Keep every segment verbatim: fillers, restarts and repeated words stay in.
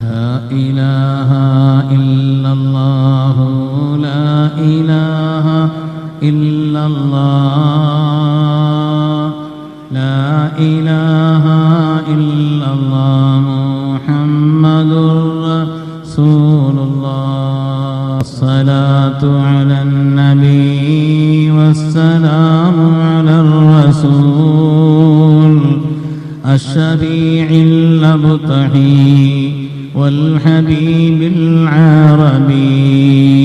لا إله إلا الله لا إله إلا الله لا إله إلا الله محمد رسول الله الصلاة على النبي والسلام على الرسول الشفيع الأبطحي والحبيب العربي.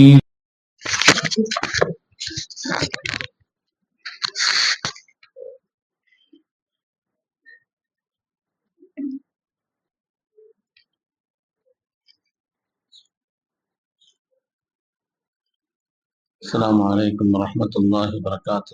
السلام عليكم ورحمة الله وبركاته.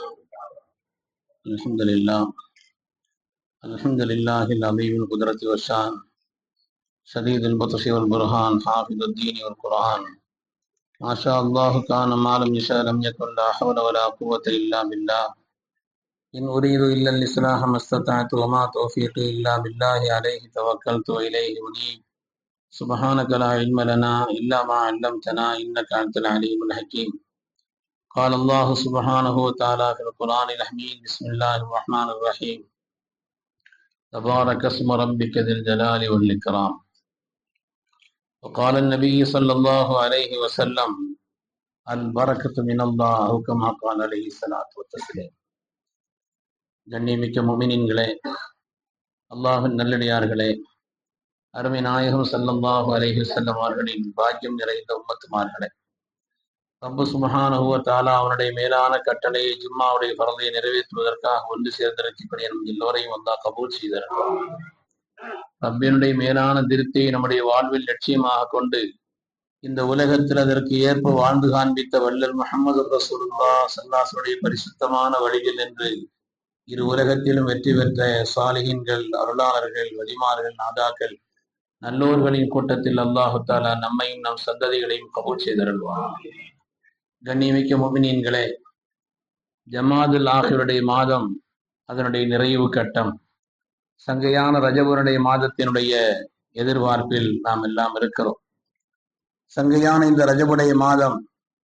الحمد لله الحمد لله العظيم القدرة والشان شديد البطش والبرهان حافظ الدين والقرآن ما شاء الله كان ما لم يشاء لم يكن لا حول ولا قوة إلا بالله إن أريد إلا الإصلاح ما استطعت وما توفيقي إلا بالله عليه توكلت وإليه أنيب سبحانك لا علم لنا إلا ما علمتنا إنك أنت العليم الحكيم. قال الله سبحانه وتعالى في القرآن الحميد بسم الله الرحمن الرحيم تبارك اسم ربك ذي الجلال والإكرام. وقال النبي صلى الله عليه وسلم البركة من الله أو كما قال عليه الصلاة والتسليم. கண்ணியமிக்க முஃமினீன்களே, அல்லாஹ்வின் நல்லடியார்களே, அருமை நாயகம் ஸல்லல்லாஹு அலைஹி வஸல்லம் அவர்களின் பாக்கியம் நிறைந்த உம்மத்துமார்களே, ரப்பு சுப்ஹானஹு வ தஆலா அவனுடைய மேலான கட்டளையை ஜும்மாவுடைய ஃபர்தை நிறைவேற்றுவதற்காக ஒன்று சேர்ந்திருக்கக்கூடிய நம் எல்லோரையும் அல்லாஹ் கபூல் செய்திருக்கிறார். ரப்பினுடைய மேலான திருப்தியை நம்முடைய வாழ்வில் லட்சியமாக கொண்டு இந்த உலகத்தில் அதற்கு ஏற்ப வாழ்ந்து காண்பித்த வல்லல் முஹம்மது ரசூலுல்லாஹ் ஸல்லல்லாஹு அலைஹி வஸல்லம் பரிசுத்தமான வழியில் என்று இரு உலகத்திலும் வெற்றி பெற்ற சாலிஹீன்கள், அருளாளர்கள், வலிமார்கள், நாதாக்கள், நல்லோர்களின் கூட்டத்தில் அல்லாஹு தஆலா நம்மையும் நம் சந்ததிகளையும் கபூல் செய்தருள்வார். கண்ணியமிக்க முஃமினீன்களே, ஜமாதுல் ஆஹிருடைய மாதம் அதனுடைய நிறைவு கட்டம். சங்கையான ரஜபுனுடைய மாதத்தினுடைய எதிர்பார்ப்பில் நாம் எல்லாம் இருக்கிறோம். சங்கையான இந்த ரஜபுடைய மாதம்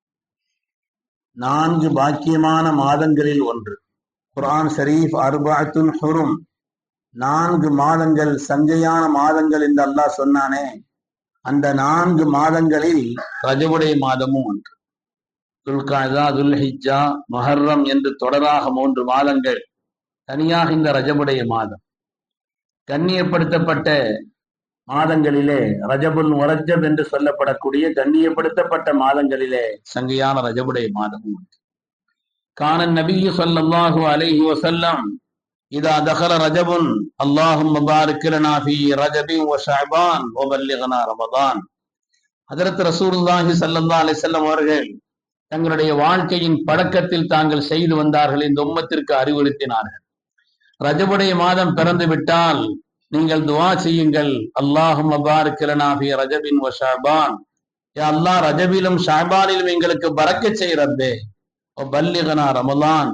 நான்கு பாக்கியமான மாதங்களில் ஒன்று. குர்ஆன் ஷரீஃப் அர்பஅத்துன் ஹுரும், நான்கு மாதங்கள் சங்கையான மாதங்கள் என்று அல்லாஹ் சொன்னானே, அந்த நான்கு மாதங்களில் ரஜபுடைய மாதமும் ஒன்று. துல்காதா, துல்ஹிஜ்ஜா, முஹர்ரம் என்று தொடராக மூன்று மாதங்கள். தனியாக இந்த ரஜபுடைய மாதம் கண்ணியப்படுத்தப்பட்ட மாதங்களிலே ரஜபுல் முரஜப் என்று சொல்லப்படக்கூடிய கண்ணியப்படுத்தப்பட்ட மாதங்களிலே சங்கையான ரஜபுடைய மாதமும் உண்டு. கானன் நபியு ஸல்லல்லாஹு அலைஹி வஸல்லம் இதா தகல ரஜபுன் அல்லாஹும்ம பாரிக் லனா ஃபீ ரஜபின் வ ஷஅபான் வ பல்லிக்னா ரமதான். ஹஜ்ரத் ரசூலுல்லாஹி ஸல்லல்லாஹு அலைஹி வஸல்லம் அவர்கள் தங்களுடைய வாழ்க்கையின் பழக்கத்தில் தாங்கள் செய்து வந்தார்கள். இந்த உம்மத்திற்கு அறிவுறுத்தினார்கள், ரஜபுடைய மாதம் பிறந்து விட்டால் நீங்கள் துஆ செய்யுங்கள், அல்லாஹும்ம பாரிக் லனா ஃபீ ரஜபின் வ ஷஅபான், யா அல்லாஹ் ரஜபிலும் ஷஅபானிலும் எங்களுக்கு பரக்கத் செய் ரப்பே, வ பல்லிக்னா ரமதான்,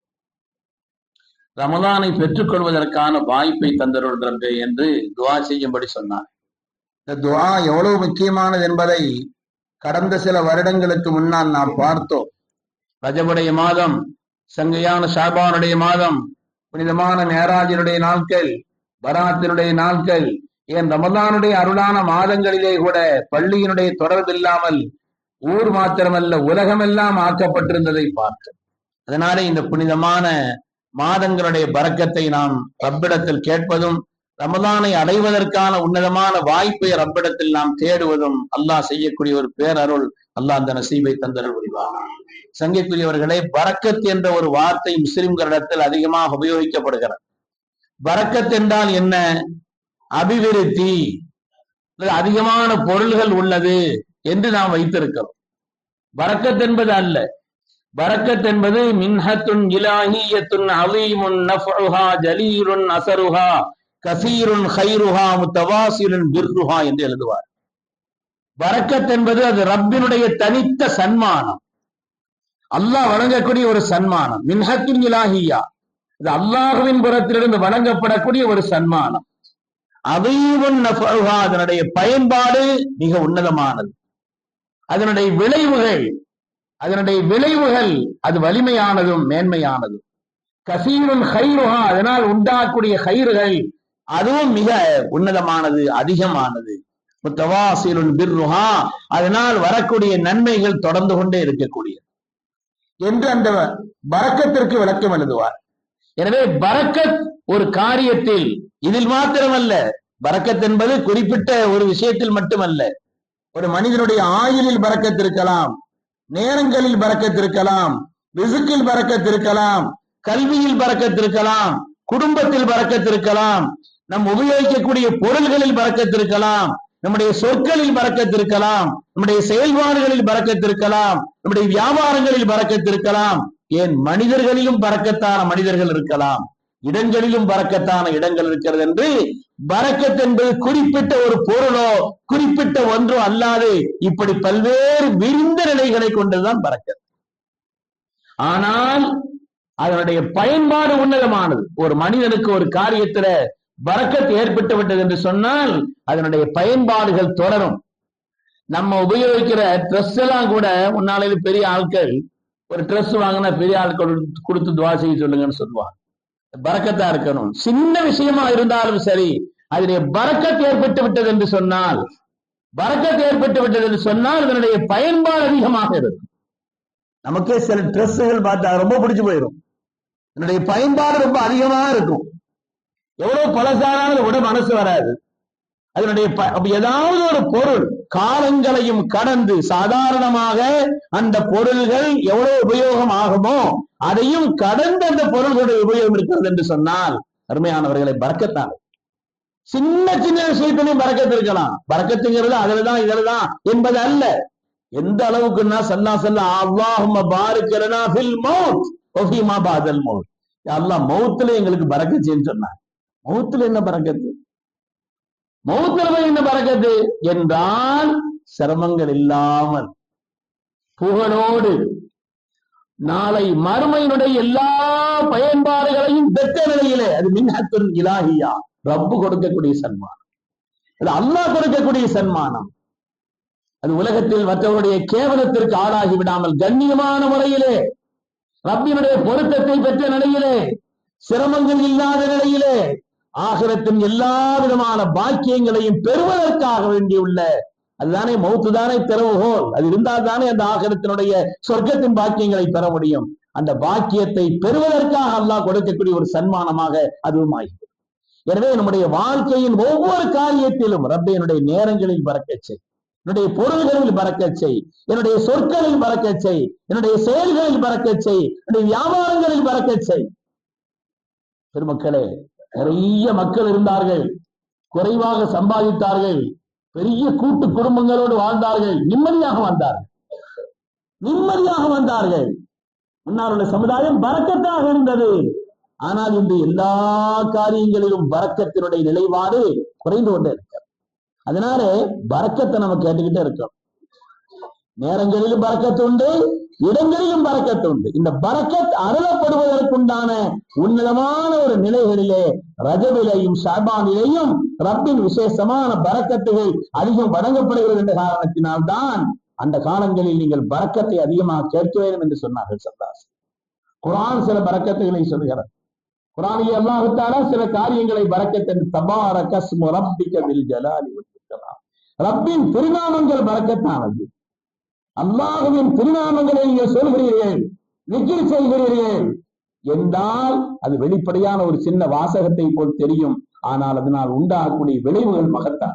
ரமதானை பெற்றுக் கொள்வதற்கான வாய்ப்பை தந்தருள் ரப்பே என்று துஆ செய்யும்படி சொன்னார். இந்த துஆ எவ்வளவு முக்கியமானது என்பதை கடந்த சில வருடங்களுக்கு முன்னால் நாம் பார்த்தோம். ரஜபுடைய மாதம், சங்கையான ஷாபானுடைய மாதம், புனிதமான மேராஜினுடைய நாட்கள், பராத்தினுடைய நாட்கள், ஏன் ரமதானுடைய அருளான மாதங்களிலே கூட பள்ளியினுடைய தொடர்பு இல்லாமல் ஊர் மாத்திரமல்ல உலகமெல்லாம் ஆக்கப்பட்டிருந்ததை பார்த்தோம். அதனால இந்த புனிதமான மாதங்களுடைய பரக்கத்தை நாம் ரப்பிடத்தில் கேட்பதும், ரமதானை அடைவதற்கான உன்னதமான வாய்ப்பை ரப்பிடத்தில் நாம் தேடுவதும் அல்லாஹ் செய்யக்கூடிய ஒரு பேரருள். அல்லாஹ் அந்த நசீபை தந்தருள் புரிவார். சங்கைக்குரியவர்களே, பரக்கத் என்ற ஒரு வார்த்தை முஸ்லிம்களிடத்தில் அதிகமாக உபயோகிக்கப்படுகிறது. பரக்கத் என்றால் என்ன? அபிவிருத்தி, அதிகமான பொருள்கள் உள்ளது என்று நாம் வைத்திருக்கிறோம். பரக்கத் என்பது அல்ல. பரக்கத் என்பது மின்ஹத்துன் இலாஹியத்துன் அலீமுன் நஃபுஹா ஜலீலுன் அஸருஹா கஸீருன் கைருஹா முத்தவாசிலுன் பிர்ருஹா என்று எழுதுவார். பரக்கத் என்பது அது ரப்பினுடைய தனித்த சன்மானம், அல்லாஹ் வழங்கக்கூடிய ஒரு சன்மானம். மின்ஹத்துன் இலாஹியா, இது அல்லாஹ்வின் புறத்திலிருந்து வழங்கப்படக்கூடிய ஒரு சன்மானம். அதீவன் நஃபஉஹா, அதனுடைய பயன்பாடு மிக உன்னதமானது. அதனுடைய விளைவுகள் அதனுடைய விளைவுகள் அது வலிமையானதும் மேன்மையானதும். கசீருல் ஹைருஹா, அதனால் உண்டாகக்கூடிய ஹைறுகள் அதுவும் மிக உன்னதமானது, அதிகமானது. முத்தவாசிலுல் பிர்ருஹா, அதனால் வரக்கூடிய நன்மைகள் தொடர்ந்து கொண்டே இருக்கக்கூடிய என்று அந்த பரக்கத்திற்கு விளக்கம் எழுதுவார். எனவே பரக்கத் ஒரு காரியத்தில், இதில் மாத்திரமல்ல, பரக்கத் என்பது குறிப்பிட்ட ஒரு விஷயத்தில் மட்டுமல்ல. ஒரு மனிதனுடைய ஆயுளில் பரக்கத் இருக்கலாம், நேரங்களில் பரக்கத் இருக்கலாம், ரிசுக்கில் பரக்கத் இருக்கலாம், கல்வியில் பரக்கத் இருக்கலாம், குடும்பத்தில் பரக்கத் இருக்கலாம், நம் உபயோகிக்கக்கூடிய பொருள்களில் பரக்கத் இருக்கலாம், நம்முடைய சொற்களில் பரக்கத் இருக்கலாம், நம்முடைய செயல்பாடுகளில் பரக்கத் இருக்கலாம், நம்முடைய வியாபாரங்களில் பரக்கத் இருக்கலாம், ஏன் மனிதர்களிலும் பரக்கத்தான மனிதர்கள் இருக்கலாம், இடங்களிலும் பரக்கத்தான இடங்கள் இருக்கிறது என்று பரக்கத் என்பது குறிப்பிட்ட ஒரு பொருளோ குறிப்பிட்ட ஒன்றோ அல்லாது இப்படி பல்வேறு விரிந்த நிலைகளை கொண்டதுதான் பரக்கத். ஆனால் அதனுடைய பயன்பாடு உன்னதமானது. ஒரு மனிதனுக்கு ஒரு காரியத்துல பரக்கத் ஏற்பட்டு விட்டது என்று சொன்னால் அதனுடைய பயன்பாடுகள் தொடரும். நம்ம உபயோகிக்கிற ட்ரெஸ் எல்லாம் கூட முன்னாலே பெரிய ஆட்கள் ஒரு ட்ரெஸ் வாங்கினா பெரிய ஆட்கள் கொடுத்து துவா செய்ய சொல்லுங்கன்னு சொல்லுவாங்க. பரக்கத்தா இருக்கணும். சின்ன விஷயமா இருந்தாலும் சரி, அதனுடைய பரக்கத் ஏற்பட்டு விட்டது என்று சொன்னால் பரக்கத் ஏற்பட்டு விட்டது என்று சொன்னால் அதனுடைய பயன்பாடு அதிகமாக இருக்கும். நமக்கே சில ட்ரெஸ்ஸுகள் பார்த்தா ரொம்ப பிடிச்சு போயிடும். அதனுடைய பயன்பாடு ரொம்ப அதிகமாக இருக்கும். எவ்வளவு பழசானாலும் விட மனசு வராது. அதனுடைய ஏதாவது ஒரு பொருள் காலங்களையும் கடந்து சாதாரணமாக அந்த பொருள்கள் எவ்வளவு உபயோகம் ஆகுமோ அதையும் கடந்து அந்த பொருள்களுடைய உபயோகம் இருக்கிறது என்று சொன்னால் அருமையானவர்களை பரக்கத்தான். சின்ன சின்ன விஷயத்திலையும் பரக்கத்து இருக்கலாம். பரக்கத்துங்கிறது அதுலதான் இதுலதான் என்பது அல்ல. எந்த அளவுக்குன்னா சல்லா சல்லா அல்லாஹும்ம பாரிக் லனா ஃபில் மௌத் வ ஃபீமா பஅதல் மௌத். யா அல்லாஹ் மௌத்ல எங்களுக்கு பரக்கத் செய்யன்னு சொன்னார். மௌத்ல என்ன பரக்கத்து? மௌத்ல என்ன பரக்கத்து என்றால் சிரமங்கள் இல்லாமல் புகழோடு நாளை மறுமையினுடைய எல்லா பயன்பாடுகளையும் பெற்ற நிலையிலே, அது மின்ஹத்துல் இலாஹியா, ரப்பு கொடுக்கக்கூடிய சன்மானம், அது அல்லாஹ் கொடுக்கக்கூடிய சன்மானம். அது உலகத்தில் மற்றவருடைய கேவலத்திற்கு ஆளாகி விடாமல் கண்ணியமான முறையிலே ரப்பினுடைய பொருத்தத்தை பெற்ற நிலையிலே, சிரமங்கள் இல்லாத நிலையிலே, ஆகிரத்தின் எல்லா விதமான பாக்கியங்களையும் பெறுவதற்காக வேண்டியுள்ள, அதுதானே மௌத்து தானே திறவுகோல். அது இருந்தால் தானே அந்த ஆகிரத்தினுடைய சொர்க்கத்தின் பாக்கியங்களை பெற முடியும். அந்த பாக்கியத்தை பெறுவதற்காக அல்லாஹ் கொடுக்கக்கூடிய ஒரு சன்மானமாக அதுவும் ஆகிறது. எனவே நம்முடைய வாழ்க்கையின் ஒவ்வொரு காரியத்திலும் ரப்பே என்னுடைய நேரங்களில் பரக்கச் செய், என்னுடைய பொருள்களில் பரக்கச் செய், என்னுடைய சொற்களில் பரக்கச் செய், என்னுடைய செயல்களில் பரக்கச் செய், என்னுடைய வியாபாரங்களில் பரக்கச் செய். பெருமக்களே, நிறைய மக்கள் இருந்தார்கள், குறைவாக சம்பாதித்தார்கள், பெரிய கூட்டு குடும்பங்களோடு வாழ்ந்தார்கள், நிம்மதியாக வந்தார்கள் நிம்மதியாக வந்தார்கள் முன்னால் உள்ள சமுதாயம் பரக்கத்தாக இருந்தது. ஆனால் இன்று எல்லா காரியங்களிலும் பரக்கத்தினுடைய நிலைப்பாடு குறைந்து கொண்டே இருக்க. அதனால பரக்கத்தை நம்ம கேட்டுக்கிட்டே இருக்கோம். நேரங்களிலும் பரக்கத்து உண்டு, இடங்களிலும் பரக்கத்து உண்டு. இந்த பரக்கத் அருளப்படுவதற்குண்டான உன்னதமான ஒரு நிலைகளிலே ரஜபிலையும் ஷாபானிலேயும் ரப்பின் விசேஷமான பரக்கத்துகள் அதிகம் வழங்கப்படுகிறது என்ற காரணத்தினால்தான் அந்த காலங்களில் நீங்கள் பரக்கத்தை அதிகமாக கேட்க வேண்டும் என்று சொன்னார்கள் சல்லாஸ். குர்ஆன் சில பரக்கத்துகளை சொல்கிறது. குர்ஆனிலே அல்லாஹ் தஆலா சில காரியங்களை பரக்கத் என்று தபாரக ஸ்மு ரப்பிக பில் ஜலாலி வல் இக்ராம், ரப்பின் திருநாமங்கள் பரக்கத்தானது. அல்லாஹ்வின் திருநாமங்களை நீங்கள் சொல்கிறீர்கள், விக்ர் செய்கிறீர்கள் என்றால் அது வெளிப்படையான ஒரு சின்ன வாசகத்தை போல் தெரியும். ஆனால் அதனால் உண்டாகக்கூடிய விளைவுகள் மகத்தான்.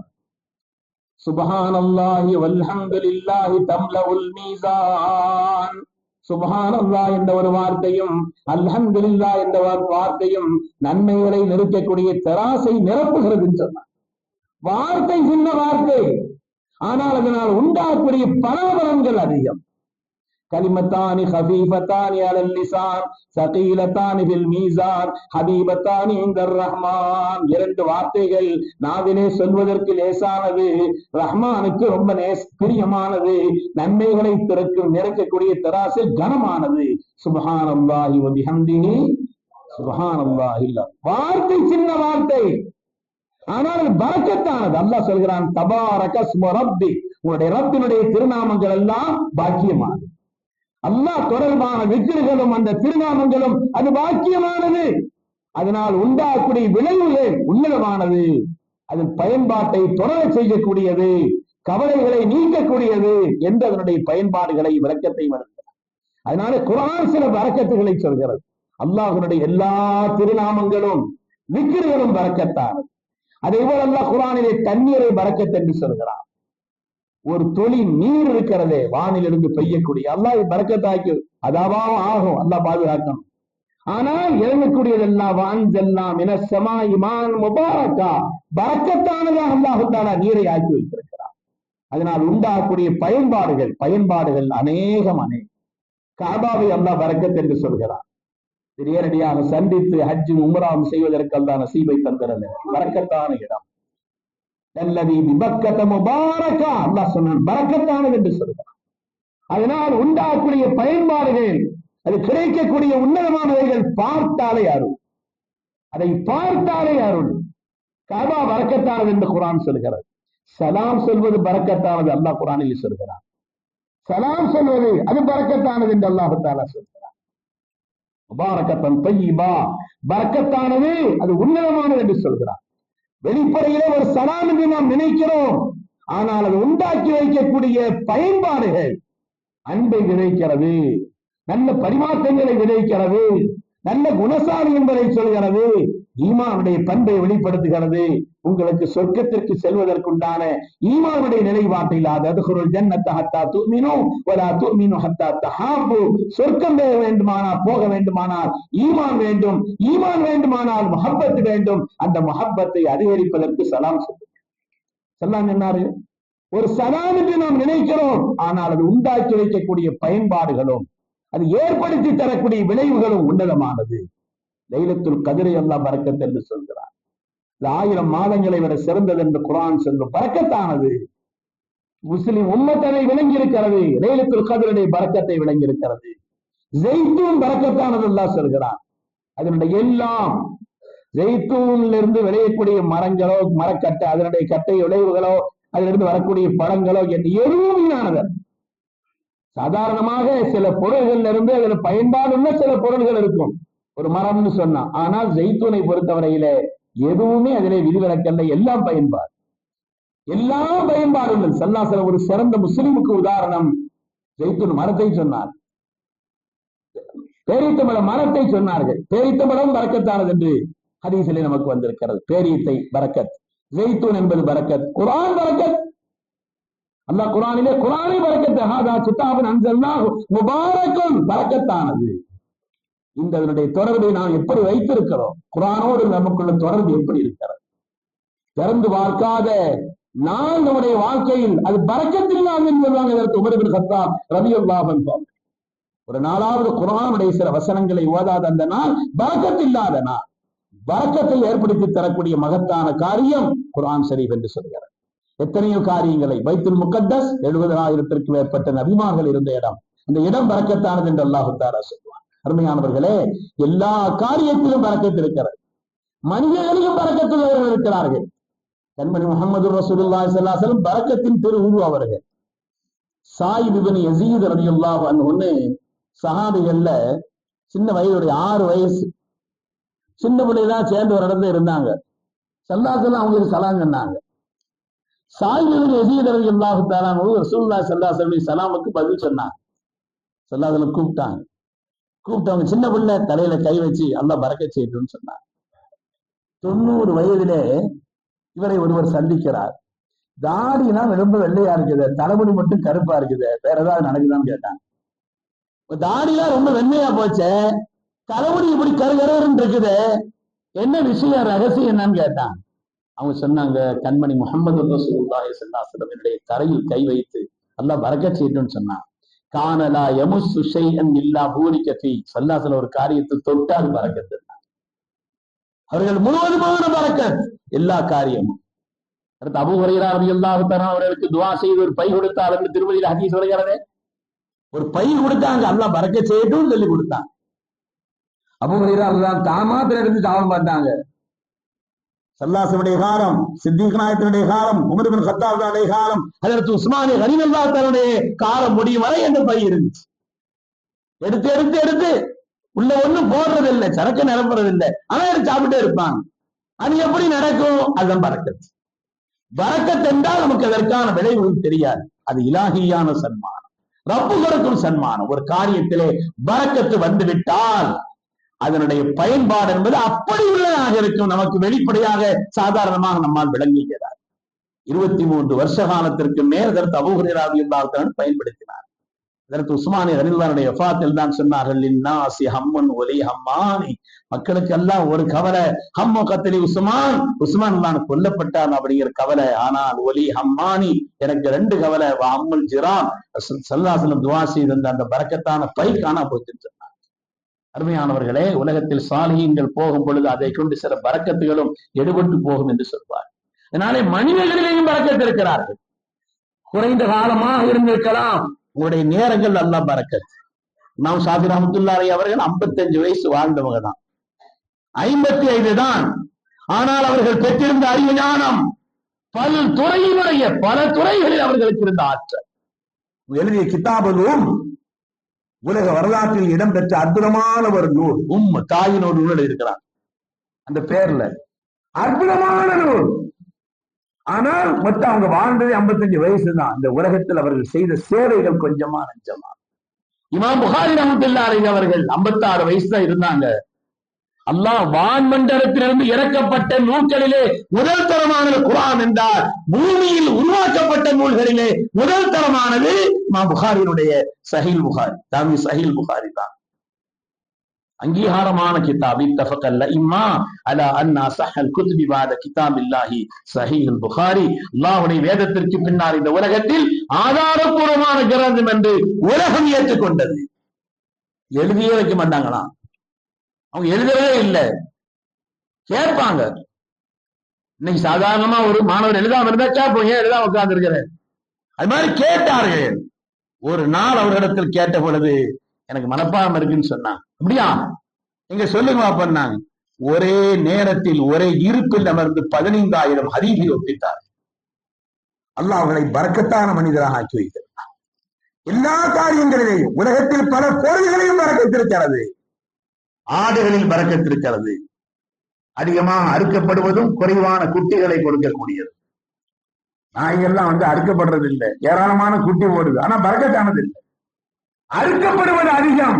சுப்ஹானல்லாஹி வல்ஹம்துலில்லாஹி தம்லஉல் மீசான். சுப்ஹானல்லாஹ் என்ற ஒரு வார்த்தையும் அல்ஹம்துலில்லாஹ் என்ற வார்த்தையும் நன்மைகளை நிறுத்தக்கூடிய தராசை நிரப்புகிறது சொன்னார். வார்த்தை சின்ன வார்த்தை, ஆனால் அதனால் உண்டாகக்கூடிய பலாபலன்கள் அதிகம். கலிமத்தானி ஹபீபத்தானி அலல் லிசான் ஸகீலத்தானி ஃபில் மீசான் ஹபீபத்தானி இன்தர் ரஹ்மான். இரண்டு வார்த்தைகள் நாவிலே சொல்வதற்கு லேசானது, ரஹ்மானுக்கு ரொம்ப நேஸ் பிரியமானது, நன்மைகளை திறக்கும் நிறக்கக்கூடிய தராசு கனமானது. சுப்ஹானல்லாஹி வ பிஹம்திஹி சுப்ஹானல்லாஹி. வார்த்தை சின்ன வார்த்தை, ஆனால் அது பரக்கத்தானது. அல்லாஹ் சொல்கிறான், தபாரக ஸ்மு ரப்பி, உங்களுடைய ரப்பினுடைய திருநாமங்கள் எல்லாம் பாக்கியமானது. அல்லாஹ் தொடர்பான விக்கிர்களும் அந்த திருநாமங்களும் அது பாக்கியமானது. அதனால் உண்டாக்கூடிய விளைவுகள் உன்னதமானது. அதன் பயன்பாட்டை தொடர செய்யக்கூடியது, கவலைகளை நீக்கக்கூடியது என்று அதனுடைய பயன்பாடுகளை விளக்கத்தை வருகிறது. அதனால குர்ஆன் சில பரக்கத்துகளை சொல்கிறது. அல்லாஹ்வுடைய எல்லா திருநாமங்களும் விக்கிர்களும் பரக்கத்தானது. அதே போல அல்லாஹ் குர்ஆனிலே தண்ணீரை பரக்கத் என்று சொல்கிறான். ஒரு துளி நீர் இருக்கிறதே வானிலிருந்து பெய்யக்கூடிய, அல்லாஹ் பரக்கத்தாக்கி அதாவும் ஆகும், அல்லாஹ் பாதுகாக்கணும். ஆனால் இறங்கக்கூடியதெல்லாம் வான்ஜல்லாம் இனசமா இமான் முபாரக்கா, பரக்கத்தானதாக அல்லாஹ் தஆலா நீரை ஆக்கி வைத்திருக்கிறார். அதனால் உண்டாகக்கூடிய பயன்பாடுகள் பயன்பாடுகள் அநேகம் அநேகம். காபாவை அல்லாஹ் பரக்கத் என்று சொல்கிறார். நேரடியாக சந்தித்து ஹஜ் உம்ராவும் செய்வதற்கு அல்லாஹ் நசீபை தந்திருந்த பரக்கத்தான இடம். அல்லதி பிபக்கத முபாரக்கா, அல்லாஹ் சொன்னான் பரக்கத்தானது என்று சொல்கிறார். அதனால் உண்டாகக்கூடிய பயன்பாடுகள், அது கிடைக்கக்கூடிய உன்னதமானவைகள் பார்த்தாலே அருள், அதை பார்த்தாலே அருள். காபா பரக்கத்தானது என்று குர்ஆன் சொல்கிறது. சலாம் சொல்வது பரக்கத்தானது, அல்லாஹ் குர்ஆனில் சொல்கிறார். சலாம் சொல்வது அது பரக்கத்தானது என்று அல்லாஹ் தஆலா சொல்கிறார். முபாரக்கத்தன் தய்யிபா, பரக்கத்தானது அது உன்னதமானது என்று சொல்கிறார். வெளிப்படையிலே ஒரு சலாம் என்று நாம் நினைக்கிறோம், ஆனால் அது உண்டாக்கி வைக்கக்கூடிய பயன்பாடுகள் அன்பை விதைக்கிறது, நல்ல பரிமாற்றங்களை விதைக்கிறது, நல்ல குணசாலி என்பதை சொல்கிறது, ஈமானுடைய பண்பை வெளிப்படுத்துகிறது. உங்களுக்கு சொர்க்கத்திற்கு செல்வதற்குண்டான ஈமானுடைய நிலைப்பாட்டில் அதுகுருல் ஜன்னத ஹத்தா துமினு வலா துமினு ஹத்தா தஹாபு, சொர்க்கம் வேண்டுமானால் போக வேண்டுமானால் ஈமான் வேண்டும், ஈமான் வேண்டுமானால் முஹப்பத் வேண்டும். அந்த முஹப்பத்தை அதிகரிப்பதற்கு சலாம் சொல்லுங்க. சலாம் என்னாரு? ஒரு சலாம் என்று நாம் நினைக்கிறோம், ஆனால் அது உண்டாக்கி வைக்கக்கூடிய பயன்பாடுகளும் அது ஏற்படுத்தி தரக்கூடிய விளைவுகளும் உன்னதமானது. லைலத்துல் கத்ரை அல்லாஹ் பரக்கத் என்று சொல்கிறார். இது ஆயிரம் மாதங்களை விட சிறந்தது என்று குர்ஆன் சொல்லும். பரக்கத்தானது. முஸ்லிம் உம்மத்தனை விளங்கி இருக்கிறது, லைலத்துல் கத்ருடைய பரக்கத்தை விளங்கி இருக்கிறது. ஜெய்தூன் பரக்கத்தானது அல்லாஹ் சொல்கிறான். அதனுடைய எல்லாம் ஜெய்தூன்ல இருந்து விளையக்கூடிய மரங்களோ மரக்கட்டை, அதனுடைய கட்டை விளைவுகளோ, அதிலிருந்து வரக்கூடிய பழங்களோ என்று எதுவுமையானது. சாதாரணமாக சில பொருள்கள் இருந்து அதில் பயன்பாடுள்ள சில பொருள்கள் இருக்கும் ஒரு மரம்னு சொன்னா, ஆனால் ஜெய்தூனை பொறுத்தவரையில எதுவுமே அதிலே விதிவிலக்கல்ல, எல்லாம் பயன்பாடு, எல்லாம் பயன்பாடுகள். ஸல்லல்லாஹு ஒரு சிறந்த முஸ்லிமுக்கு உதாரணம் ஜெய்தூன் மரத்தை சொன்னார், பேரீத்தம்பழ மரத்தை சொன்னார்கள். பேரீத்தம்பழம் பரக்கத்தானது என்று ஹதீஸிலே நமக்கு வந்திருக்கிறது. பேரீத்தை பரக்கத், ஜெய்தூன் என்பது பரக்கத், குர்ஆன் பரக்கத். அல்லாஹ் குர்ஆனிலே குர்ஆனை பரக்கத், ஹாதா கிதாபுன் அன்ஸல்னாஹு முபாரக்குன், பரக்கத்தானது. இந்த அதனுடைய தொடர்பை நாம் எப்படி வைத்திருக்கிறோம், குர்ஆனோடு நமக்குள்ள தொடர்பு எப்படி இருக்கிறது? திறந்து பார்க்காத நாள் நம்முடைய வாழ்க்கையில் அது பரக்கத்தில்லாத என்பதுதான். இதற்கு உமர் இப்னு கத்தாப் ரலியல்லாஹு அன்ஹு ஒரு நாளாவது குர்ஆனுடைய சில வசனங்களை ஓதாத அந்த நாள் பரக்கத்தில்லாத நாள். பரக்கத்தை ஏற்படுத்தி தரக்கூடிய மகத்தான காரியம் குர்ஆன் ஷரீஃப் என்று சொல்கிறது. எத்தனையோ காரியங்களை, பைத்துல் முகத்தஸ் எழுபதாயிரத்திற்கு மேற்பட்ட நபிமார்கள் இருந்த இடம், அந்த இடம் பரக்கத்தானது என்று அல்லாஹ் தஆலா சொல்வான். அருமையானவர்களே, எல்லா காரியத்திலும் பரக்கத் இருக்கிறது. மனிதர்களிலும் பரக்கத்துள்ளவர்கள் இருக்கிறார்கள். கண்மணி முஹம்மது ரசூலுல்லாஹி ஸல்லல்லாஹு அலைஹி வஸல்லம் பரக்கத்தின் திரு உரு அவர்கள். சாயிப் இப்னு யஸீத் ரலியல்லாஹு அன்ஹு சஹாபிகள்ல சின்ன வயதுடைய ஆறு வயசு சின்ன பிள்ளைதான் சேர்ந்து ஒரு இடத்துல இருந்தாங்க. ஸல்லல்லாஹு அலைஹி வஸல்லம் அவங்களுக்கு சலாம் சொன்னாங்க. சாயிப் இப்னு யஸீத் ரலியல்லாஹு தஆலா ரசூலுல்லாஹி ஸல்லல்லாஹு அலைஹி வஸல்லம் சலாமுக்கு பதில் சொன்னாங்க. ஸல்லல்லாஹு அலைஹி வஸல்லம் கூப்பிட்டாங்க. கூப்பிட்டவங்க சின்ன பிள்ளை தலையில கை வச்சு அல்லாஹ் பரக்கத் செய்யட்டும்னு சொன்னாங்க. தொண்ணூறு வயதிலே இவரை ஒருவர் சந்திக்கிறார். தாடினா ரொம்ப வெள்ளையா இருக்குது, தலைமுடி மட்டும் கருப்பா இருக்குது, வேற ஏதாவது நடக்குதான்னு கேட்டாங்க. தாடிலாம் ரொம்ப வெண்மையா போச்சே, தலைமுடி இப்படி கருகருன்னு இருக்குது, என்ன விஷயம், ரகசியம் என்னன்னு கேட்டான். அவங்க சொன்னாங்க, கண்மணி முஹம்மது ரசூலுல்லாஹி ஸல்லல்லாஹு அலைஹி வஸல்லம் என்னுடைய தரையில் கை வைத்து அல்லாஹ் பரக்கத் செய்யட்டும்னு சொன்னான். கானலா யமுஸ்ஸு ஷைஅன் இல்லா பூரிக ஃபீ, ஸல்லல்லாஹு அலைஹி வஸல்லம் ஒரு காரியத்தை தொட்டால் பரக்கத். அவர்கள் முழுவதுமான பரக்கத், எல்லா காரியமும். அடுத்து அபூ ஹுரைரா ரலியல்லாஹு தஆலா அவர்களுக்கு துஆ செய்து ஒரு பை கொடுத்தார் என்று திருமதியில் ஹதீஸ் வருகிறது. ஒரு பை கொடுத்தாங்க, அல்லாஹ் பரக்கத் செய்யட்டும்னு சொல்லி கொடுத்தாங்க. அபூ ஹுரைரா ரலியல்லாஹு தாமாத்திர இருந்து தாவம் பார்த்தாங்க. ஸல்லல்லாஹு காலம், சித்திக் நாயகத்தினுடைய காலம், உமர் இப்னு கத்தாபுடைய காலம், ஹஜ்ரத் உஸ்மான் கனிமல்லாஹ் தன்னுடைய காலம் முடியும் வரை அந்த பை இருந்துச்சு. எடுத்து எடுத்து எடுத்து உள்ள ஒண்ணும் போடுறது இல்லை, சரக்கு நிரப்புறது இல்லை, ஆனா எடுத்து சாப்பிட்டே இருப்பாங்க. அது எப்படி நடக்கும்? அதுதான் பரக்கத். பரக்கத் என்றால் நமக்கு அதற்கான விளைவுகள் தெரியாது. அது இலாஹியான சன்மானம், ரப்பு கொடுக்கும் சன்மானம். ஒரு காரியத்திலே பரக்கத்து வந்து விட்டால் அதனுடைய பயன்பாடு என்பது அப்படி உள்ளதாக இருக்கும், நமக்கு வெளிப்படையாக சாதாரணமாக நம்மால் விளங்குகிறார். இருபத்தி மூன்று வருஷ காலத்திற்கு மேல் அதற்கு அபூ ஹுரைரா ரலியல்லாஹு அன்ஹு பயன்படுத்தினார். அதற்கு உஸ்மானி ரலியல்லாஹு வஃபாத்தில் தான் சொன்னார்கள், லின்னாஸி ஹம்முன் வலி ஹம்மானி, மக்களுக்கு எல்லாம் ஒரு கவலை, ஹம்மு கத்லி உஸ்மான், உஸ்மான் தான் கொல்லப்பட்டான் அப்படிங்கிற கவலை. ஆனால் ஒலி ஹம்மானி, எனக்கு ரெண்டு கவலை, அம்முல் ஜிரான், ஸல்லல்லாஹு அலைஹி வஸல்லம் துஆ செய்த அந்த பரக்கத்தான பை காணா போச்சுன்னு சொன்னார். அருமையானவர்களே, உலகத்தில் சாலிஹீன்கள் போகும் பொழுது அதை கொண்டு சில பரக்கத்துகளும் எடுபட்டு போகும் என்று சொல்வார். அதனாலே மனிதர்களிலேயும் பரக்கத்து இருக்கிறார்கள். குறைந்த காலமாக இருந்திருக்கலாம், உங்களுடைய நேரங்கள் அல்லாஹ் பரக்கத். இமாம் ஷாஃபி ரஹ்மத்துல்லாஹி அவர்கள் ஐம்பத்தி அஞ்சு வயசு வாழ்ந்தவங்க தான், ஐம்பத்தி ஐந்து தான். ஆனால் அவர்கள் பெற்றிருந்த அறிவு ஞானம் பல துறையினுடைய பல துறைகளில் அவர்களுக்கு இருந்த ஆற்றல். எழுதிய கிதாபும் உலக வரலாற்றில் இடம்பெற்ற அற்புதமான ஒரு நூல். உம் தாயின் ஒரு நூல் இருக்கிறார் அந்த பேர்ல, அற்புதமான நூல். ஆனால் மொத்தம் அவங்க வாழ்ந்தது ஐம்பத்தி அஞ்சு வயசு தான். இந்த உலகத்தில் அவர்கள் செய்த சேவைகள் கொஞ்சமா நஞ்சமா. இமாம் புகாரி ரஹ்மத்துல்லாஹி அவர்கள் ஐம்பத்தி ஆறு வயசு தான் இருந்தாங்க. அல்லாஹ் வான்மண்டலத்திலிருந்து இறக்கப்பட்ட நூல்களிலே முதல் தரமானது குர்ஆன் என்றால், பூமியில் உருவாக்கப்பட்ட நூல்களிலே முதல் தரமானது இமாம் புகாரியினுடைய சஹீல் புகாரி, தாமி சஹீல் புகாரி தான். அங்கீகாரமான கிதாப். இத்தஃபகல் இம்மா அலா அன்னா ஸஹல் குத்பி பாத கிதாபில்லாஹி ஸஹீஹுல் புகாரி. அல்லாஹ்வுடைய வேதத்திற்கு பின்னால் இந்த உலகத்தில் ஆதாரபூர்வமான கிரந்தம் என்று உலகம் ஏற்றுக்கொண்டது. எழுதியே வைக்க மாட்டாங்களாம், அவங்க எழுதவே இல்லை, கேட்பாங்க. இன்னைக்கு சாதாரணமா ஒரு மாணவர் எழுதாம இருந்தா கேட்போம், ஏன் எழுதாம உட்கார்ந்து இருக்கிறேன். அது மாதிரி கேட்டார்கள். ஒரு நாள் அவர்களிடத்தில் கேட்ட பொழுது, எனக்கு மனப்பாடம் இருக்குன்னு சொன்னாங்க. அப்படியா, நீங்க சொல்லுங்க பண்ணாங்க. ஒரே நேரத்தில் ஒரே இருப்பில் அமர்ந்து பதினைந்தாயிரம் ஹதீஸை ஒப்பித்தார். அல்லாஹ் அவர்களை பரக்கத்தான மனிதராக ஆக்கி வைத்திருந்தார். எல்லா காரியங்களிலேயும் உலகத்தில் பல பொருள்களையும் பரக்கத்திருக்கிறது. ஆடுகளில் பரக்கத்திருக்கிறது. அதிகமாக அறுக்கப்படுவதும் குறைவான குட்டிகளை கொடுக்கக்கூடியது. நாய்கள்லாம் வந்து அறுக்கப்படுறது இல்லை, ஏராளமான குட்டி போடுது, ஆனா பரக்கத்தானது இல்லை. அறுக்கப்படுவது அதிகம்,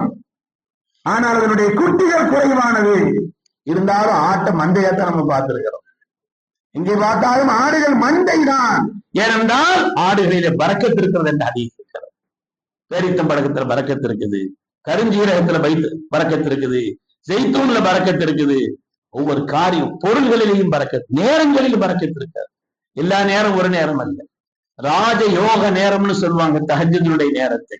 ஆனால் அதனுடைய குட்டிகள் குறைவானது. இருந்தாலும் ஆட்ட மந்தையத்தான் நம்ம பார்த்திருக்கிறோம். இங்கே பார்த்தாலும் ஆடுகள் மந்தை தான். ஏனென்றால் ஆடுகளிலே பரக்கத்து இருக்கிறது என்று அதிகம் இருக்கிறது. பேரித்தம் பழக்கத்துல பரக்கத்து இருக்குது, கருஞ்சீரகத்துல வைத்து பரக்கத்து இருக்குது, ஜெய்தூன்ல பரக்கத்து இருக்குது. ஒவ்வொரு காரியம் பொருள்களிலேயும் பரக்கத்து, நேரங்களிலும் பரக்கத்து இருக்காது. எல்லா நேரம் ஒரு நேரம் அல்ல. ராஜ யோக நேரம்னு சொல்லுவாங்க தஹஜ்ஜுடைய நேரத்தை,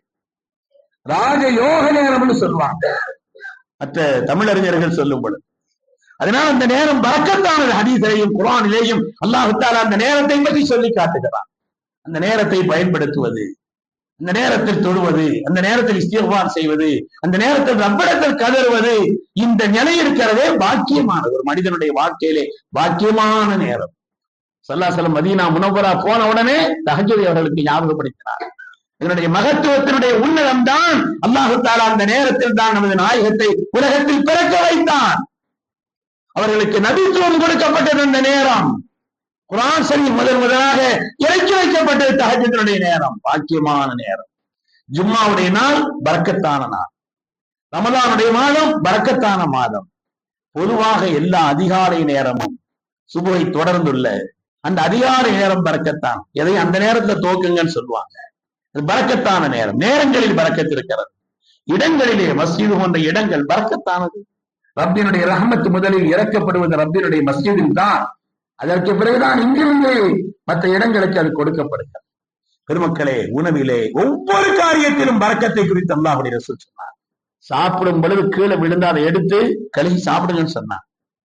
ராஜ யோக நேரம்னு சொல்லுவாங்க மற்ற தமிழறிஞர்கள் சொல்லும் பொழுது. அதனால அந்த நேரம் பரக்கத்தானது. ஹதீஸிலேயும் குர்ஆனிலேயும் அல்லாஹ் தஆலா அந்த நேரத்தை பற்றி சொல்லி காட்டுகிறான். அந்த நேரத்தை பயன்படுத்துவது, அந்த நேரத்தில் தொழுவது, அந்த நேரத்தில் இஸ்திக்ஃபார் செய்வது, அந்த நேரத்தில் ரப்பிடத்தில் கதறுவது, இந்த நிலை இருக்கிறதே பாக்கியமானது. ஒரு மனிதனுடைய வாழ்க்கையிலே பாக்கியமான நேரம். ஸல்லல்லாஹு அலைஹி வஸல்லம் மதீனா முனவ்வரா போன உடனே தஹஜ்ஜுதை அவர்களுக்கு ஞாபகப்படுத்தினார். இதனுடைய மகத்துவத்தினுடைய உன்னதம் தான் அல்லாஹ் தஆலா அந்த நேரத்தில் தான் நமது நாயகத்தை உலகத்தில் பிறக்க வைத்தான். அவர்களுக்கு நபித்துவம் கொடுக்கப்பட்டது அந்த நேரம். குர்ஆன் ஷரீஃப் முதல் முதலாக இறக்கி வைக்கப்பட்டது தஹஜ்ஜுடைய நேரம், பாக்கியமான நேரம். ஜும்மாவுடைய நாள் பரக்கத்தான நாள், ரமலானுடைய மாதம் பரக்கத்தான மாதம். பொதுவாக எல்லா அதிகாலை நேரமும் சுபுகை தொடர்ந்துள்ள அந்த அதிகாலை நேரம் பரக்கத்தான். எதையும் அந்த நேரத்துல தோக்குங்கன்னு சொல்லுவாங்க. அது பரக்கத்தான நேரம். நேரங்களில் பரக்கத்து இருக்கிறது. இடங்களிலே மஸ்ஜிது போன்ற இடங்கள் பரக்கத்தானது. ரப்பினுடைய ரஹ்மத் முதலில் இறக்கப்படுவது ரப்பினுடைய மஸ்ஜிதில் தான். அதற்கு பிறகுதான் இங்கிருந்து மற்ற இடங்களுக்கு அது கொடுக்கப்படுகிறது. பெருமக்களே, உணவிலே ஒவ்வொரு காரியத்திலும் பரக்கத்தை குறித்து அல்லாஹ்வுடைய ரசூல் சொன்னார். சாப்பிடும் பொழுது கீழே விழுந்து அதை எடுத்து கழுவி சாப்பிடுங்கன்னு சொன்னார்.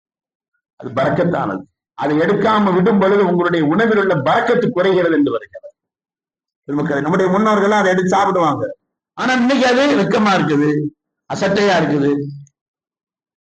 அது பரக்கத்தானது. அதை எடுக்காம விடும் பொழுது உங்களுடைய உணவில் உள்ள பரக்கத்து குறைகிறது என்று வருகிறது. பெருமக்களே, நம்முடைய முன்னோர்கள் அதை எடுத்து சாப்பிடுவாங்க. ஆனா இன்னைக்கு அது வெக்கமா இருக்குது, அசட்டையா இருக்குது.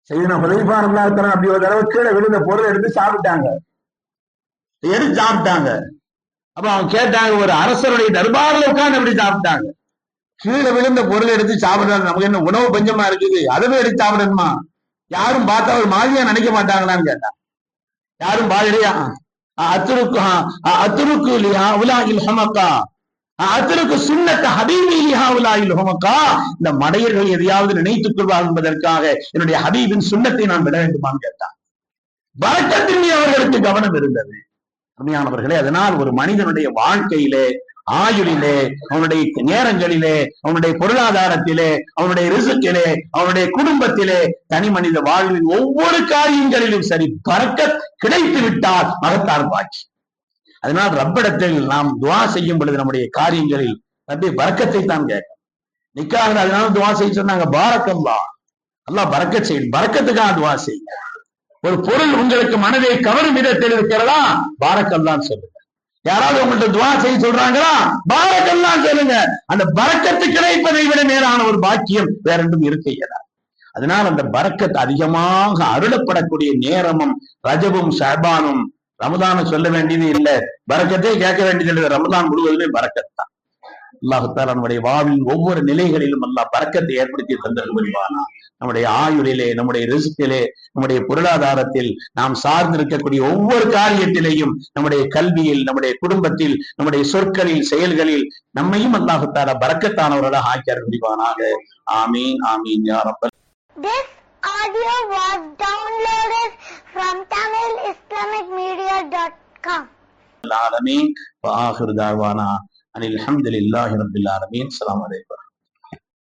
செய்தின ஹுதைஃபா ரலியல்லாஹு தஆலா அப்படி ஒரு தடவை கீழே விழுந்த பொருள் எடுத்து சாப்பிட்டாங்க, எடுத்து சாப்பிட்டாங்க. அப்ப அவங்க கேட்டாங்க, ஒரு அரசருடைய தர்பாரில் உட்கார்ந்து எப்படி சாப்பிட்டாங்க? கீழே விழுந்த பொருள் எடுத்து சாப்பிடுறாங்க, நமக்கு என்ன உணவு பஞ்சமா இருக்குது, அதுவே எடுத்து சாப்பிடணுமா? யாரும் பார்த்தா ஒரு மாதிரியா நினைக்க மாட்டாங்களான்னு கேட்டாங்க. யாரும் பாதிரியா அத்துருக்கு அத்துருக்கு இல்லையா உலாகில் ஹமக்கா அத்துருக்கு சுன்னத்த ஹபீபி இல்லையா உலாகில் ஹமக்கா. இந்த மடையர்கள் எதையாவது நினைத்துக் கொள்வார்கள் என்பதற்காக என்னுடைய ஹபீபின் சுன்னத்தை நான் விட வேண்டுமான்னு கேட்டான். பரக்கத்தின் மீது அவர்களுக்கு கவனம் இருந்தது. அருமையானவர்களே, அதனால் ஒரு மனிதனுடைய வாழ்க்கையிலே, ஆயுளிலே, அவனுடைய நேரங்களிலே, அவனுடைய பொருளாதாரத்திலே, அவனுடைய ரிசுக்கிலே, அவனுடைய குடும்பத்திலே, தனி மனித வாழ்வின் ஒவ்வொரு காரியங்களிலும் சரி பரக்கத் கிடைத்து விட்டால் மகத்தார் பாக்கி. அதனால் ரப்பிடத்தில் நாம் துவா செய்யும் பொழுது நம்முடைய காரியங்களில் ரப்பி பரக்கத்தை தான் கேட்கும். நிக்காக அதனால துவா செய்ய சொன்னாங்க, பாரக்கல்லா, அல்லாஹ் பரக்கத் செய்யும், பரக்கத்துக்காக துவா செய்யுங்க. ஒரு பொருள் உங்களுக்கு மனதை கவரும் விதத்தில் இருக்கிறதா, பாரக்கல்லான்னு சொல்லுங்க. யாராவது உங்கள்கிட்ட துவா செய்ய சொல்றாங்களா, பாரக்கல்லான்னு சொல்லுங்க. அந்த பரக்கத்து கிடைப்பதை விட மேலான ஒரு பாக்கியம் வேற ஒன்றும் இருக்க இயலாது. அதனால் அந்த பரக்கத் அதிகமாக அருளப்படக்கூடிய நேரமும் ரஜபும் ஷஅபானும். ரமதான சொல்ல வேண்டியது இல்லை, பரக்கத்தை கேட்க வேண்டியது இல்லை. ரமதான் முழுவதுமே பரக்கத் தான். அல்லாஹ் தஆலா நம்முடைய வாழ்வின் ஒவ்வொரு நிலைகளிலும் அல்லாஹ் பரக்கத்தை ஏற்படுத்தி தந்தது புரிவானா. நம்முடைய ஆயுளிலே, நம்முடைய ரிஸ்கிலே, நம்முடைய பொருளாதாரத்தில், நாம் சார்ந்திருக்கக்கூடிய ஒவ்வொரு காரியத்திலேயும், நம்முடைய கல்வியில், நம்முடைய குடும்பத்தில், நம்முடைய சொற்களில், செயல்களில் நம்மையும் அல்லாஹ் தஆலா பரக்கத்தானவர்களாக ஆக்கியார் புரிவானாக. ஆமீன் ஆமீன் யா ரப்பல். This audio was downloaded from tamil islamic media dot com. ஆலமீன். வ ஆகிரு தஅவானா அனில் ஹம்துலில்லாஹி ரப்பில் ஆலமீன். அஸ்ஸலாமு அலைக்கும்.